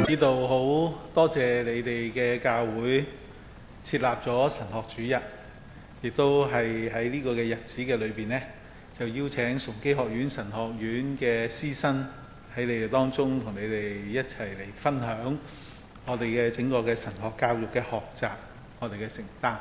呢度好多謝你哋嘅教會設立咗神學主日，亦都係喺呢個嘅日子嘅裏邊呢，就邀請崇基學院神學院嘅師生喺你哋當中同你哋一齊嚟分享我哋嘅整個嘅神學教育嘅學習，我哋嘅承擔。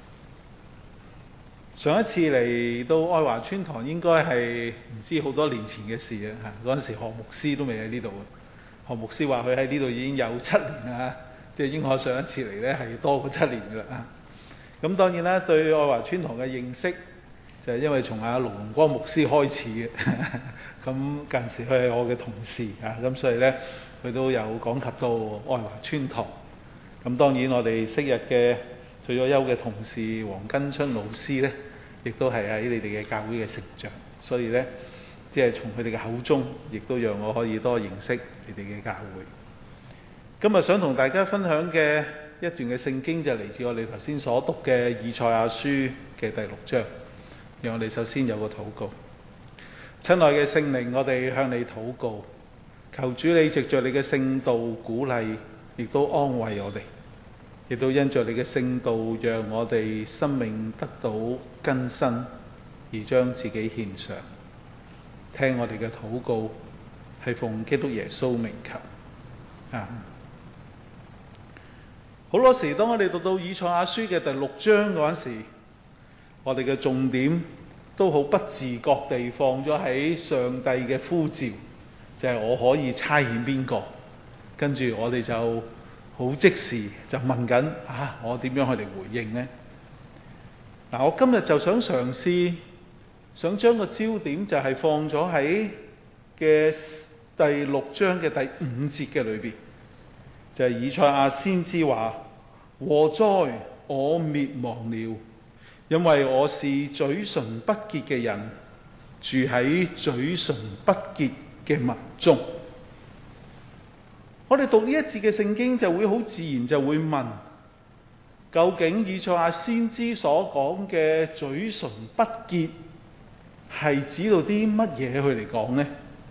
上一次嚟到愛華村堂應該係唔知好多年前嘅事啊！嗰陣時何牧師都未喺呢度，何牧師話佢喺呢度已經有7年啦，即係應該我上一次嚟呢係多過7年㗎啦。咁當然啦，對愛華村堂嘅認識就係因為從阿盧龍光牧師開始嘅。咁近時佢係我嘅同事啊，咁所以呢，佢都有講及到愛華村堂。咁當然我哋昔日嘅退咗休嘅同事黃根春老師呢，亦都係喺你哋嘅教會嘅成長，所以呢，即係從佢哋嘅口中，亦都讓我可以多認識你哋嘅教會。今日想同大家分享嘅一段嘅聖經就嚟自我哋頭先所讀嘅以賽亞書嘅第6章。讓我哋首先有個禱告。親愛嘅聖靈，我哋向你禱告，求主你藉着你嘅聖道鼓勵，亦都安慰我哋。亦都因着你嘅聖道，讓我哋生命得到更新，而將自己獻上。聽我哋嘅禱告，係奉基督耶穌名求。好多時，當我哋讀到以賽亞書嘅第6章嗰陣時，我哋嘅重點都好不自覺地放咗喺上帝嘅呼召，就係我可以差遣邊個，跟住我哋就好即時就問緊我點樣去嚟回應呢？我今日就想嘗試，想將個焦點就係放咗喺嘅第6章嘅第5節嘅裏邊，就係以賽亞先知話：禍哉，我滅亡了，因為我是嘴唇不潔嘅人，住喺嘴唇不潔嘅民中。我哋讀呢一節嘅聖經就會好自然就會問，究竟以賽亞先知所講嘅嘴唇不潔係指到啲乜嘢去嚟講呢？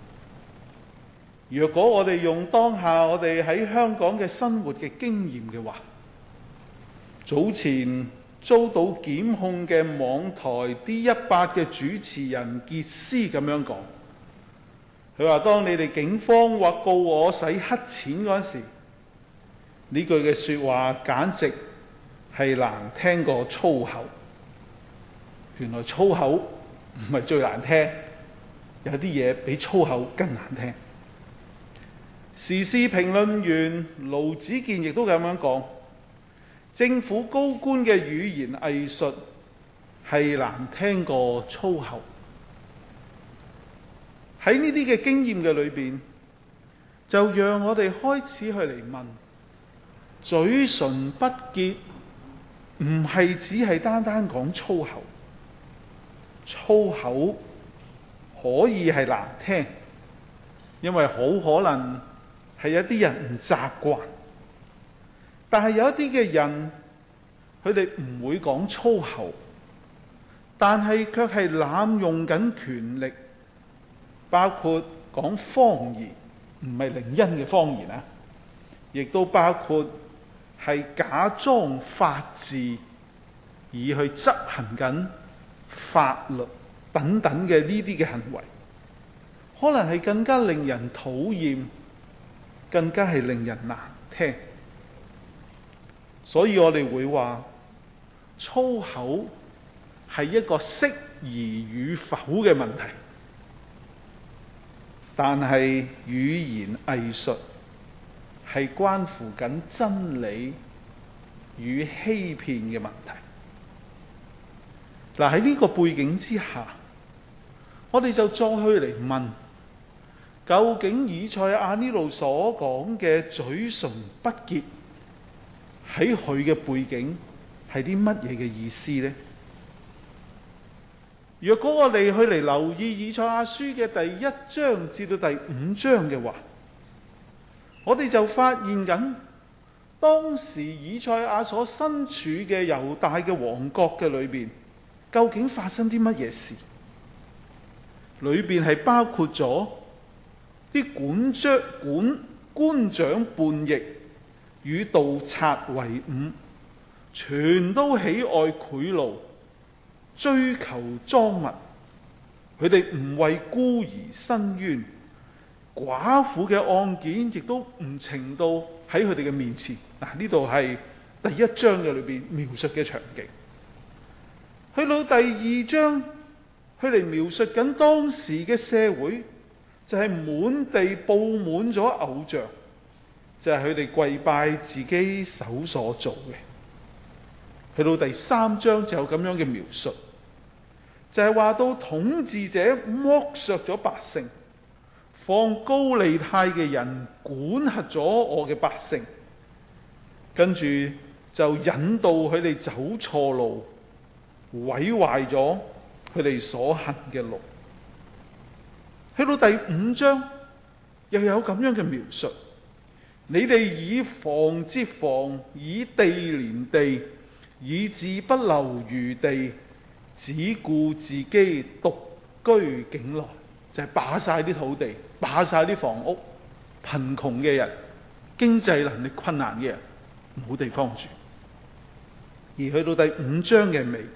若果我哋用當下我哋喺香港嘅生活嘅經驗嘅話，早前遭到檢控嘅網台 D100 嘅主持人傑斯咁樣講。佢話：當你哋警方或告我洗黑錢嗰陣時，呢句嘅說話簡直係難聽過粗口。原來粗口唔係最難聽，有啲嘢比粗口更難聽。時事評論員盧子健亦都咁樣講：政府高官嘅語言藝術係難聽過粗口。喺呢啲嘅經驗嘅裏邊，就讓我哋開始去嚟問：嘴唇不潔唔係只係單單講粗口，粗口可以係難聽，因為好可能係有啲人唔習慣，但係有一啲嘅人，佢哋唔會講粗口，但係卻係濫用緊權力。包括講方言，唔係靈恩嘅方言啊，亦都包括係假裝法治，而去執行緊法律等等嘅呢啲嘅行為，可能係更加令人討厭，更加係令人難聽。所以我哋會話，粗口係一個適宜與否嘅問題。但係語言藝術係關乎緊真理與欺騙嘅問題。喺呢個背景之下，我哋就再去嚟問，究竟以賽亞呢度所講嘅嘴唇不潔，喺佢嘅背景係啲乜嘢嘅意思呢？若果我哋去嚟留意以賽亞書嘅第1章至到第5章嘅話，我哋就發現緊當時以賽亞所身處嘅猶大嘅王國嘅裏邊，究竟發生啲乜嘢事？裏邊係包括咗啲管官長叛逆，與盜賊為伍，全都喜愛賄賂，追求贓物。佢哋唔為孤兒伸冤，寡婦嘅案件亦都唔呈到喺佢哋嘅面前。嗱，呢度係第一章嘅裏邊描述嘅場景。去到第二章，佢嚟描述緊當時嘅社會，就係滿地佈滿咗偶像，就係佢哋跪拜自己手所做嘅。去到第三章就有咁樣嘅描述，就係話到統治者剝削咗百姓，放高利貸嘅人管轄咗我嘅百姓，跟住就引導佢哋走錯路，毀壞咗佢哋所行嘅路。去到第五章又有咁樣嘅描述，你哋以房接房，以地連地，以致不留餘地，只顧自己獨居境內，就係霸晒啲土地，霸晒啲房屋，貧窮嘅人，經濟能力困難嘅人冇地方住。而去到第五章嘅尾，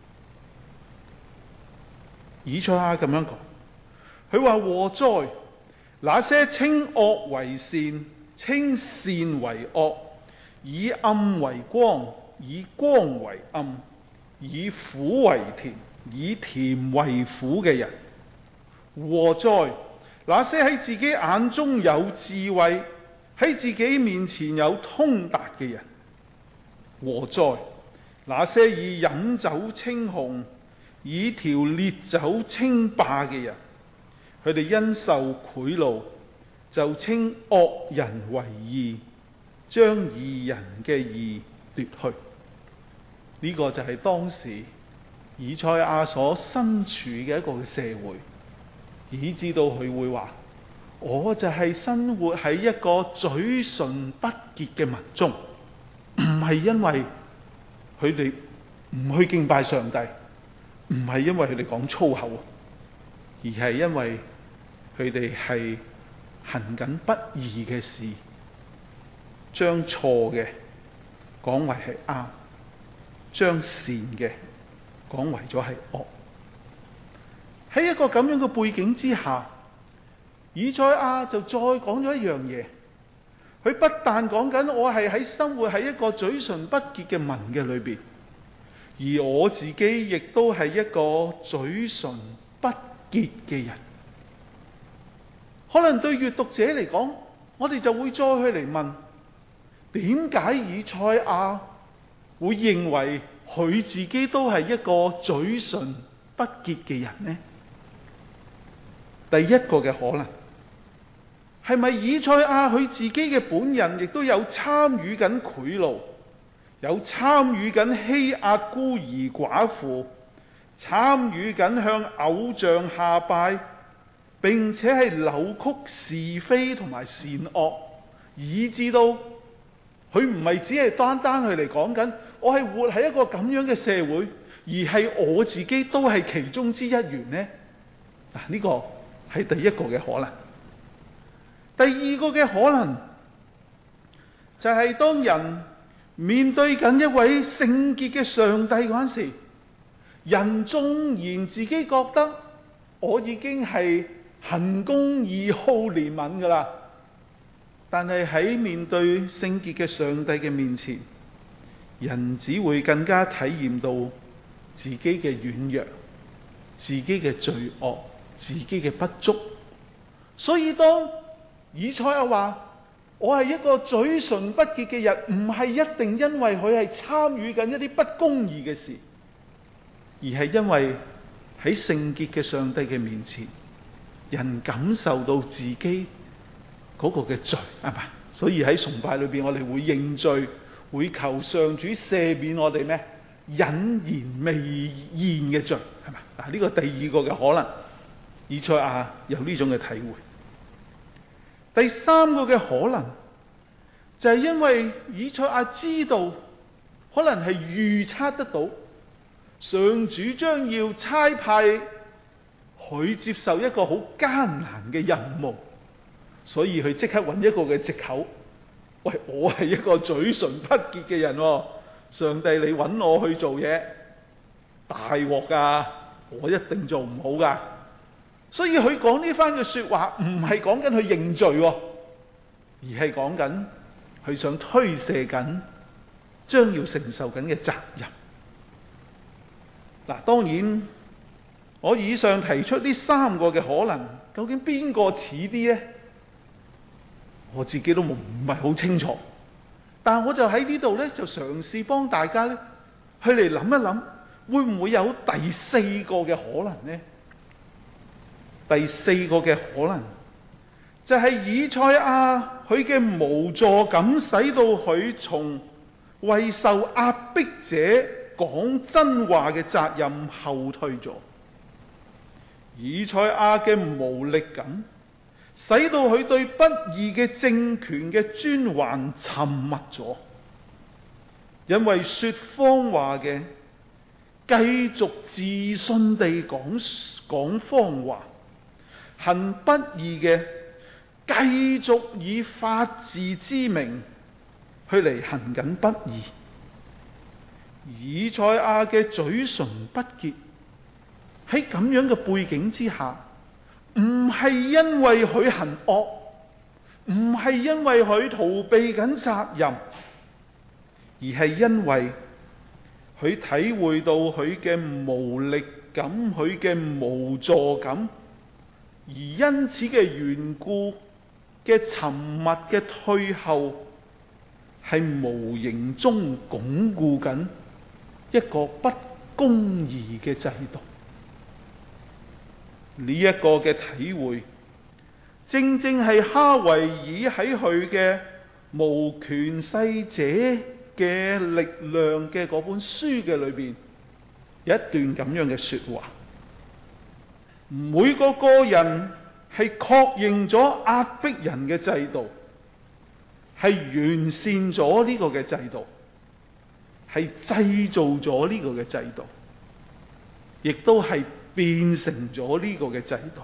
以賽亞咁樣講，佢話禍哉，那些稱惡為善，稱善為惡，以暗為光，以光為暗，以苦為甜，以甜為苦嘅人。禍哉，那些喺自己眼中有智慧，喺自己面前有通達嘅人。禍哉，那些以飲酒稱雄，以調烈酒稱霸嘅人。佢哋因受賄賂，就稱惡人為義，將義人嘅義奪去。呢個就係當時以賽亞所身處嘅一個社會，以致到佢會話：我就係生活喺一個嘴唇不潔嘅民眾，唔係因為佢哋唔去敬拜上帝，唔係因為佢哋講粗口，而係因為佢哋係行緊不義嘅事，將錯嘅講為係啱，將善嘅講為咗係惡。喺一個咁樣嘅背景之下，以賽亞就再講咗一樣嘢。佢不但講緊我係喺生活喺一個嘴唇不潔嘅民嘅裏邊，而我自己亦都係一個嘴唇不潔嘅人。可能對閱讀者嚟講，我哋就會再去嚟問：點解以賽亞會認為佢自己都係一個嘴唇不潔嘅人呢？第一個嘅可能係咪以賽亞佢自己嘅本人亦都有參與緊賄賂，有參與緊欺壓孤兒寡婦，參與緊向偶像下拜，並且係扭曲是非同埋善惡，以致到佢唔係只係單單去嚟講緊我係活喺一個咁樣嘅社會，而係我自己都係其中之一員呢？嗱，呢個係第一個嘅可能。第二個嘅可能就係當人面對緊一位聖潔嘅上帝嗰陣時，人縱然自己覺得我已經係行公義、好憐憫噶啦，但係喺面對聖潔嘅上帝嘅面前，人只會更加體驗到自己嘅軟弱、自己嘅罪惡、自己嘅不足。所以當以賽亞話我係一個嘴唇不潔嘅人，唔係一定因為佢係參與緊一啲不公義嘅事，而係因為喺聖潔嘅上帝嘅面前，人感受到自己嗰個嘅罪，係嘛？所以喺崇拜裏邊，我哋會認罪，會求上主赦免我哋咩隱然未現嘅罪，係嘛？嗱，呢個第二個嘅可能，以賽亞有呢種嘅體會。第三個嘅可能就係因為以賽亞知道，可能係預測得到上主將要差派佢接受一個好艱難嘅任務， 所以佢即刻揾一個嘅藉口，喂，我係一個嘴唇不潔嘅人喎，上帝你揾我去做嘢，大鑊㗎，我一定做唔好㗎。所以佢講呢番嘅説話，唔係講緊佢認罪喎，而係講緊佢想推卸緊將要承受緊嘅責任。嗱，當然我以上提出呢三個嘅可能，究竟邊個似啲呢？我自己都唔係好清楚，但我就喺呢度呢，就嘗試幫大家呢去嚟諗一諗，會唔會有第四個嘅可能呢？第四個嘅可能就係以賽亞佢嘅無助感，使到佢從為受壓迫者講真話嘅責任後退咗。以賽亞嘅無力感，使到佢對不義嘅政權嘅專橫沉默咗。因為說謊話嘅繼續自信地講謊話，行不義嘅繼續以法治之名去嚟行緊不義。以賽亞嘅嘴唇不潔，喺咁樣嘅背景之下，唔係因為佢行惡，唔係因為佢逃避緊責任，而係因為佢體會到佢嘅無力感，佢嘅無助感，而因此嘅緣故嘅沉默嘅退後，係無形中鞏固緊一個不公義嘅制度。呢一個嘅體會，正正係哈維爾喺佢嘅無權勢者嘅力量嘅嗰本書嘅裏邊有一段咁樣嘅說話。每個個人係確認咗壓迫人嘅制度，係完善咗呢個嘅制度，係製造咗呢個嘅制度，亦都係變成咗呢個嘅制度。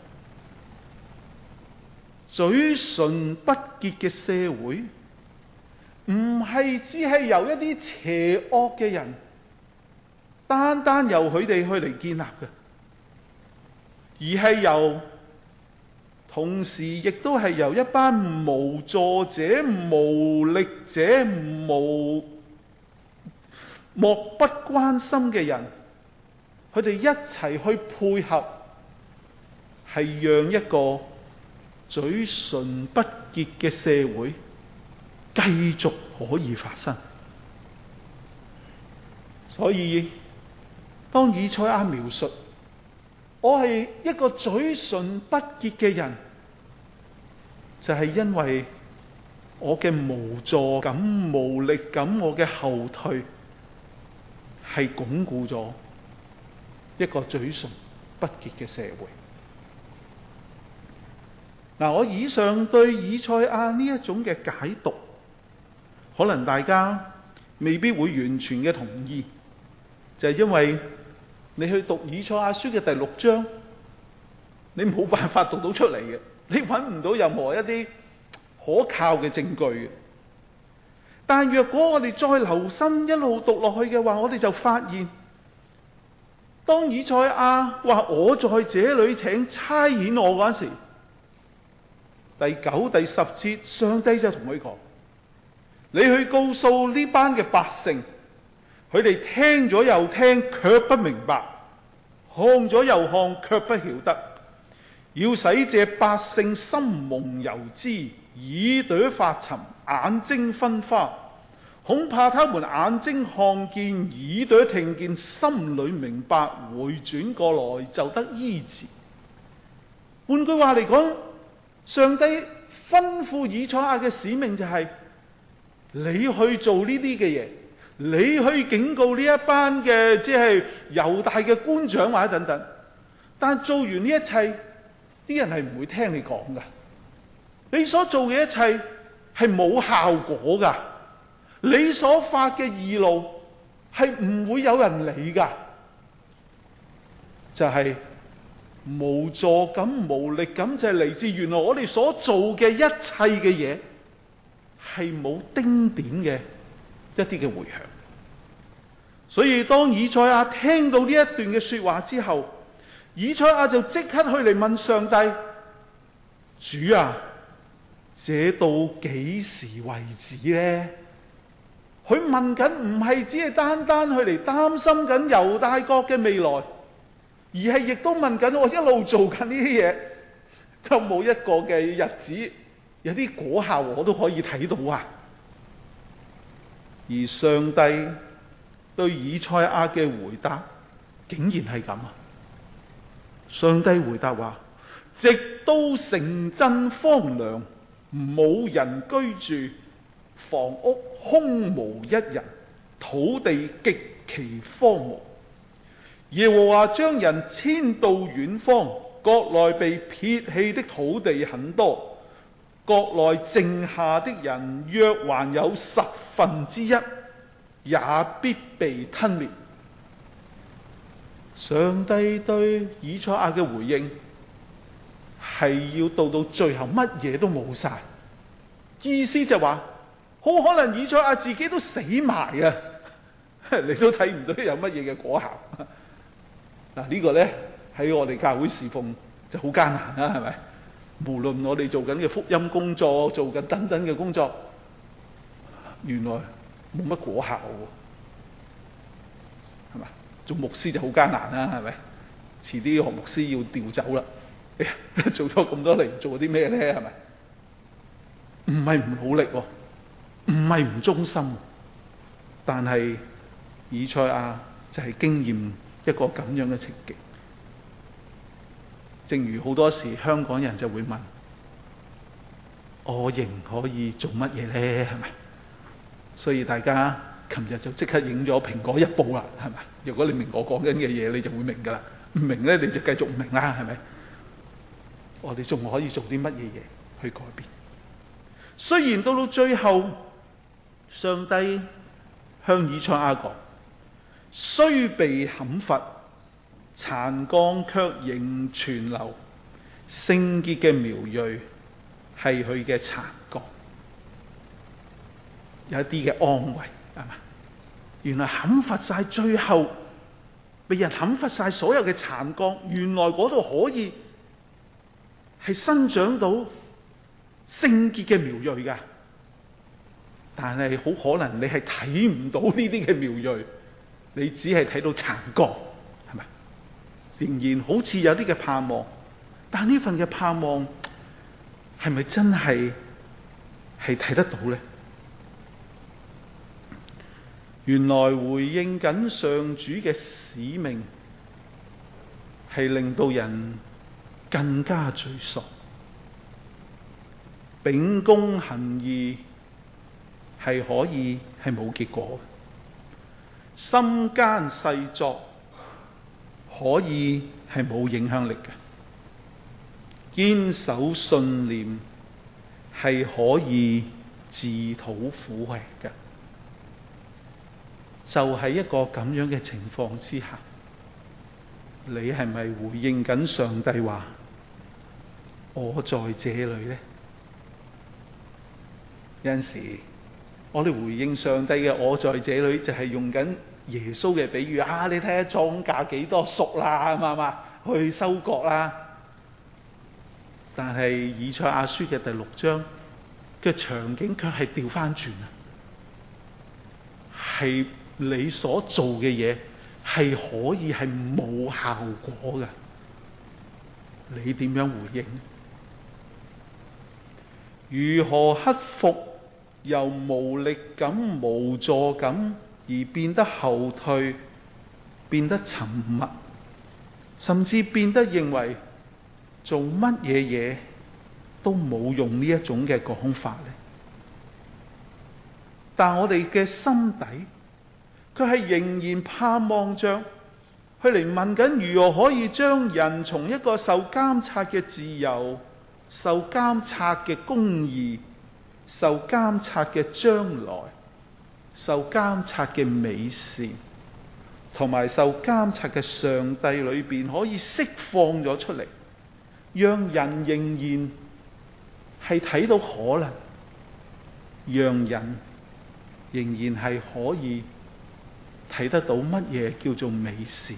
嘴唇不潔嘅社會，唔係只係由一啲邪惡嘅人，單單由佢哋去嚟建立嘅，而係由同時亦都係由一班無助者、無力者、漠不關心嘅人，佢哋一齊去配合，係讓一個嘴唇不潔嘅社會繼續可以發生。所以當以賽亞描述我係一個嘴唇不潔嘅人，就係因為我嘅無助感、無力感，我嘅後退係鞏固咗一個嘴唇不潔嘅社會。嗱，我以上對以賽亞呢一種嘅解讀，可能大家未必會完全嘅同意，就係因為你去讀以賽亞書嘅第6章，你冇辦法讀到出嚟嘅，你揾唔到任何一啲可靠嘅證據嘅。但若果我哋再留心一路讀落去嘅話，我哋就發現，當以賽亞話我在這裏請差遣我嗰時，第9、第10節，上帝就同佢講：你去告訴呢班嘅百姓，佢哋聽咗又聽，卻不明白；看咗又看，卻不曉得。要使這百姓心蒙油脂，耳朵發沉，眼睛昏花，恐怕他們眼睛看見，耳朵聽見，心裏明白，回轉過來就得醫治。換句話嚟講，上帝吩咐以賽亞嘅使命就係：你去做呢啲嘅嘢，你去警告呢一班嘅即係猶大嘅官長或者等等。但做完呢一切，啲人係唔會聽你講噶。你所做嘅一切係冇效果噶，你所發嘅義怒係唔會有人理噶。就係無助感、無力感就係嚟自原來我哋所做嘅一切嘅嘢係冇丁點嘅一啲嘅回響。所以當以賽亞聽到呢一段嘅說話之後，以賽亞就即刻去嚟問上帝：主啊，這到幾時為止呢？佢問緊唔係只係單單去嚟擔心緊猶大國嘅未來，而係亦都問緊我一路做緊呢啲嘢，就冇一個嘅日子有啲果效我都可以睇到啊！而上帝對以賽亞嘅回答竟然係咁啊！上帝回答話：直到城鎮荒涼，冇人居住，房屋空無一人，土地極其荒蕪。耶和華將人遷到遠方，國內被撇棄的土地很多，國內剩下的人若還有1/10，也必被吞滅。上帝對以賽亞嘅回應係要到最後乜嘢都冇晒，意思就話好可能以賽亞自己都死埋啊！你都睇唔到有乜嘢嘅果效。嗱，呢個呢，喺我哋教會侍奉就好艱難啦，係咪？無論我哋做緊嘅福音工作，做緊等等嘅工作，原來冇乜果效喎，係嘛？做牧師就好艱難啦，係咪？遲啲何牧師要調走啦，哎呀，做咗咁多年，做啲咩呢？係咪？唔係唔努力喎，唔係唔忠心，但係以賽亞就係經驗一個咁樣嘅情景。正如好多時香港人就會問：我仍可以做乜嘢呢？係咪？所以大家琴日就即刻影咗蘋果日報啦，係咪？如果你明我講緊嘅嘢，你就會明㗎啦。唔明呢，你就繼續唔明啦，係咪？我哋仲可以做啲乜嘢嘢去改變？雖然到最後，上帝向以賽亞講：雖被砍伐，殘幹卻仍存留，聖潔嘅苗裔係佢嘅殘幹，有一啲嘅安慰，係嘛？原來砍伐晒，最後被人砍伐晒所有嘅殘幹，原來嗰度可以係生長到聖潔嘅苗裔㗎。但係好可能你係睇唔到呢啲嘅苗裔，你只係睇到殘幹，係咪？仍然好似有啲嘅盼望，但呢份嘅盼望係咪真係睇得到呢？原來回應緊上主嘅使命，係令到人更加沮喪。秉公行義係可以係冇結果嘅，心奸細作可以係冇影響力嘅，堅守信念係可以自討苦吃嘅。就係一個咁樣嘅情況之下，你係咪回應緊上帝話我在這裏呢？有陣時我哋回應上帝嘅我在這裏，就係用緊耶穌嘅比喻啊！你睇下莊稼幾多熟啦，嘛去收割啦。但係以賽亞書嘅第6章嘅場景卻係調翻轉啊！係你所做嘅嘢係可以係冇效果嘅，你點樣回應？如何克服由無力感、無助感而變得後退、變得沉默，甚至變得認為做乜嘢嘢都冇用呢一種嘅講法呢？但我哋嘅心底，佢係仍然盼望着去嚟問緊，如何可以將人從一個受監察嘅自由、受監察嘅公義、受監察嘅將來、受監察嘅美善， 同埋受監察嘅上帝裏邊可以釋放咗出嚟，讓人仍然係睇到可能，讓人仍然係可以睇得到乜嘢叫做美善。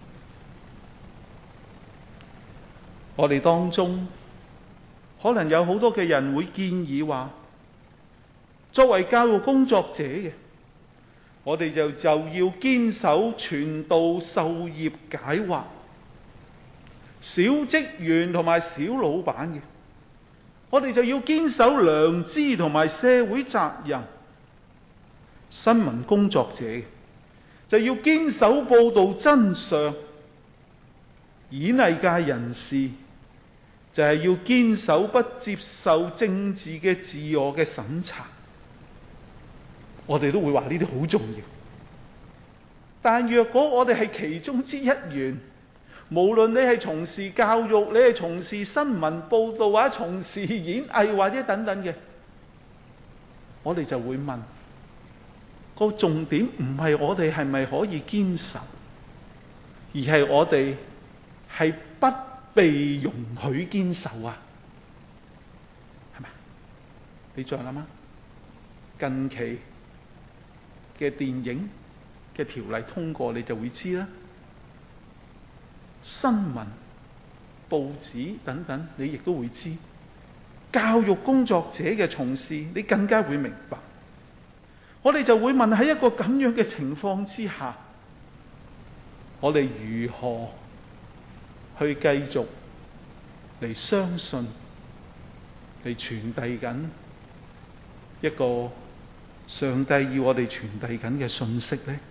我哋當中可能有好多嘅人會建議話，作為教育工作者嘅，我哋就要堅守傳道授業解惑，小職員同埋小老闆嘅，我哋就要堅守良知同埋社會責任；新聞工作者就要堅守報導真相；演藝界人士就係要堅守不接受政治嘅自我嘅審查。我哋都會話呢啲好重要，但若果我哋係其中之一員，無論你係從事教育，你係從事新聞報導或者從事演藝或者等等嘅，我哋就會問，個重點唔係我哋係咪可以堅守，而係我哋係不被容許堅守啊？係咪？你再諗下，近期嘅電影嘅條例通過，你就會知啦。新聞、報紙等等，你亦都會知。教育工作者嘅從事，你更加會明白。我哋就會問，喺一個咁樣嘅情況之下，我哋如何去繼續嚟相信，嚟傳遞緊一個上帝要我哋傳遞緊嘅信息呢？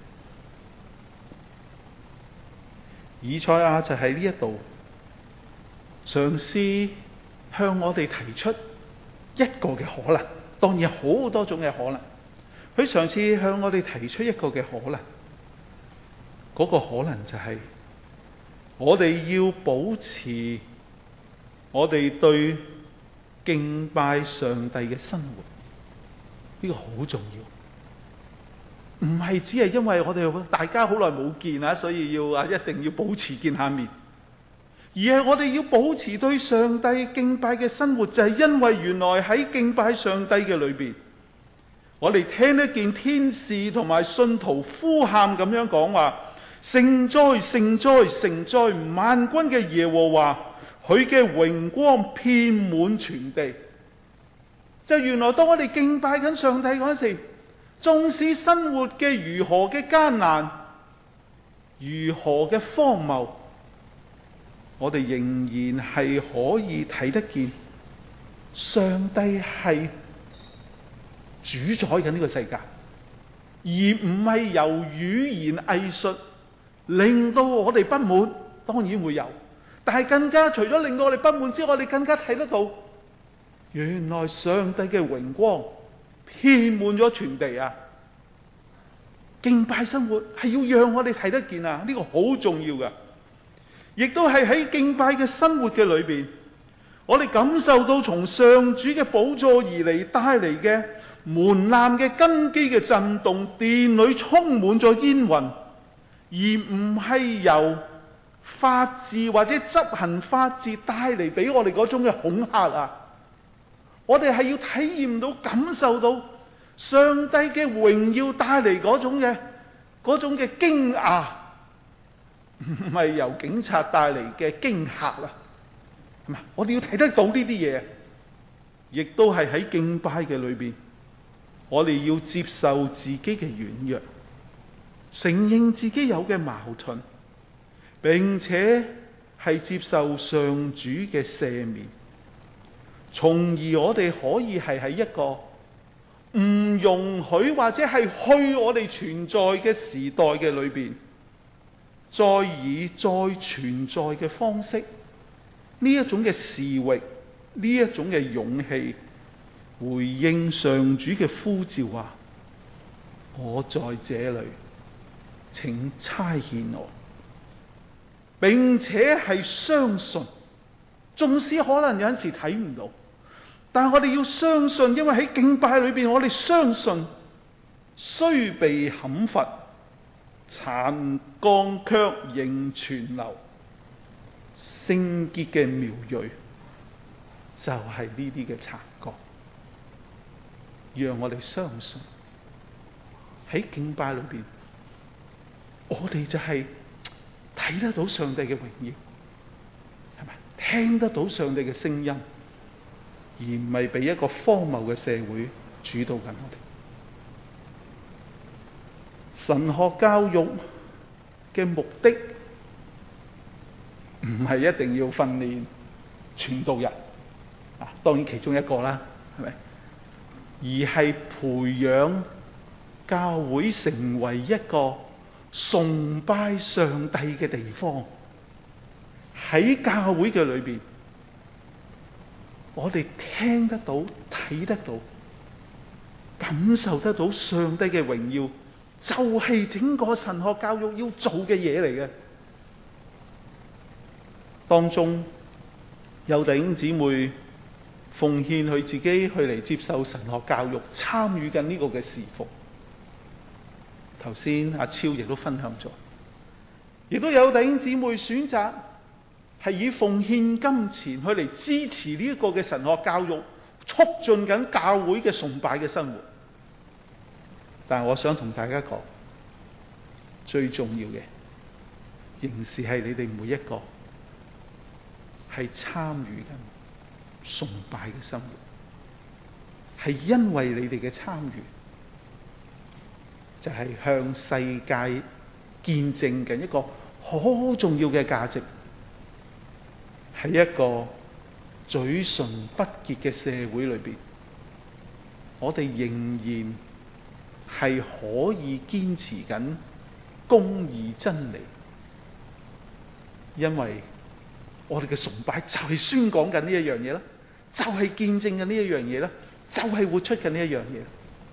以賽亞就喺呢一度嘗試向我哋提出一個嘅可能，當然有好多種嘅可能。佢嘗試向我哋提出一個嘅可能，嗰個可能就係我哋要保持我哋對敬拜上帝嘅生活，呢個好重要。唔係只係因為我哋大家好耐冇見啊，所以一定要保持見下面，而係我哋要保持對上帝敬拜嘅生活，就係因為原來喺敬拜上帝嘅裏邊，我哋聽得見天使同埋信徒呼喊咁樣講話：聖哉，聖哉，聖哉！萬軍嘅耶和華，佢嘅榮光遍滿全地。就原來當我哋敬拜緊上帝嗰時，縱使生活嘅如何嘅艱難，如何嘅荒謬，我哋仍然係可以睇得見上帝係主宰緊呢個世界，而唔係由語言藝術令到我哋不滿。當然會有，但係更加除咗令到我哋不滿之外，我哋更加睇得到原來上帝嘅榮光遍滿咗全地啊！敬拜生活係要讓我哋睇得見啊！呢個好重要噶，亦都係喺敬拜嘅生活嘅裏邊，我哋感受到從上主嘅寶座而嚟帶嚟嘅門檻嘅根基嘅震動，殿裏充滿咗煙雲，而唔係由法治或者執行法治帶嚟俾我哋嗰種嘅恐嚇啊！我哋係要體驗到、感受到上帝嘅榮耀帶嚟嗰種嘅驚訝，唔係由警察帶嚟嘅驚嚇啦。係咪？我哋要睇得到呢啲嘢，亦都係喺敬拜嘅裏邊，我哋要接受自己嘅軟弱，承認自己有嘅矛盾，並且係接受上主嘅赦免，從而我哋可以係喺一個唔容許或者係去我哋存在嘅時代嘅裏邊，再以再存在嘅方式，呢一種嘅視域，呢一種嘅勇氣，回應上主嘅呼召話：我在這裏，請差遣我。並且係相信，縱使可能有陣時睇唔到，但我哋要相信，因為喺敬拜裏邊，我哋相信雖被砍伐， 殘光卻仍存留，聖潔嘅苗裔就係呢啲嘅殘光。讓我哋相信喺敬拜裏邊，我哋就係睇得到上帝嘅榮耀，係咪？聽得到上帝嘅聲音，而唔係俾一個荒謬嘅社會主導緊我哋。神學教育嘅目的唔係一定要訓練傳道人啊，當然其中一個啦，係咪？而係培養教會成為一個崇拜上帝嘅地方。喺教會嘅裏邊，我哋聽得到、睇得到、感受得到上帝嘅榮耀，就係整個神學教育要做嘅嘢嚟嘅。當中有弟兄姊妹奉獻佢自己去嚟接受神學教育，參與緊呢個嘅侍奉。頭先阿超亦都分享咗，亦都有弟兄姊妹選擇係以奉獻金錢去嚟支持呢一個嘅神學教育，促進緊教會嘅崇拜嘅生活。但係我想同大家講，最重要嘅仍是係你哋每一個係參與緊崇拜嘅生活，係因為你哋嘅參與，就係向世界見證緊一個好重要嘅價值。喺一個嘴唇不潔嘅社會裏邊，我哋仍然係可以堅持緊公義真理，因為我哋嘅崇拜就係宣講緊呢一樣嘢啦，就係見證緊呢一樣嘢啦，就係活出緊呢一樣嘢。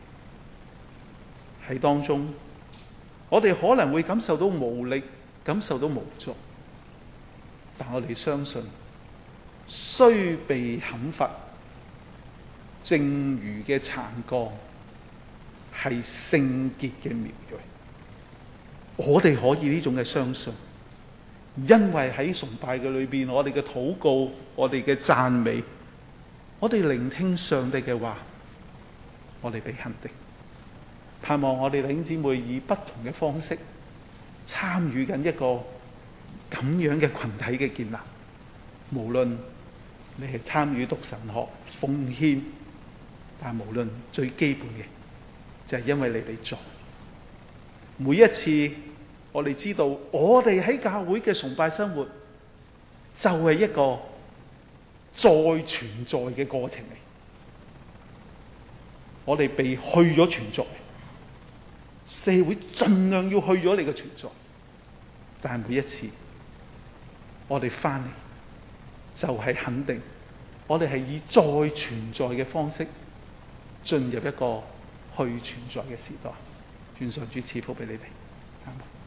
喺當中，我哋可能會感受到無力，感受到無助，但我哋相信，雖被砍伐，正如嘅殘光，係聖潔嘅苗裔。我哋可以呢種嘅相信，因為喺崇拜嘅裏邊，我哋嘅禱告，我哋嘅讚美，我哋聆聽上帝嘅話，我哋被肯定。盼望我哋弟兄姊妹以不同嘅方式參與緊一個咁樣嘅群體嘅建立。無論你係參與讀神學、奉獻，但無論最基本嘅就係因為你哋做。每一次我哋知道，我哋喺教會嘅崇拜生活就係一個再存在嘅過程嚟。我哋被去咗存在，社會盡量要去咗你嘅存在，但係每一次我哋翻嚟就係肯定，我哋係以再存在嘅方式進入一個去存在嘅時代。願上主賜福俾你哋。